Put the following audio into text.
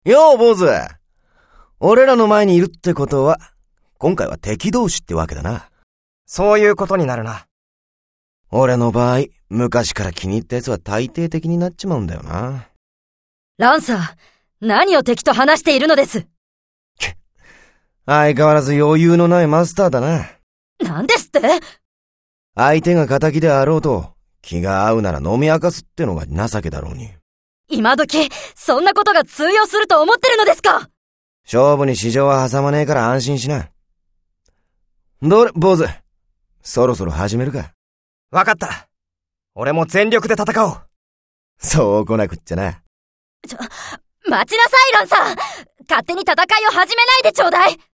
よう、坊主。俺らの前にいるってことは、今回は敵同士ってわけだな。 そういうことになるな。 俺の場合、昔から気に入った奴は大抵敵になっちまうんだよな。 ランサー、何を敵と話しているのです。 相変わらず余裕のないマスターだな。 なんですって？ 相手が仇であろうと、気が合うなら飲み明かすってのが情けだろうに。 今時、そんなことが通用すると思ってるのですか？ 勝負に市場は挟まねえから安心しな。どれ、坊主。そろそろ始めるか。 わかった。俺も全力で戦おう。 そう来なくっちゃな。 待ちなさい、ランサー。勝手に戦いを始めないでちょうだい。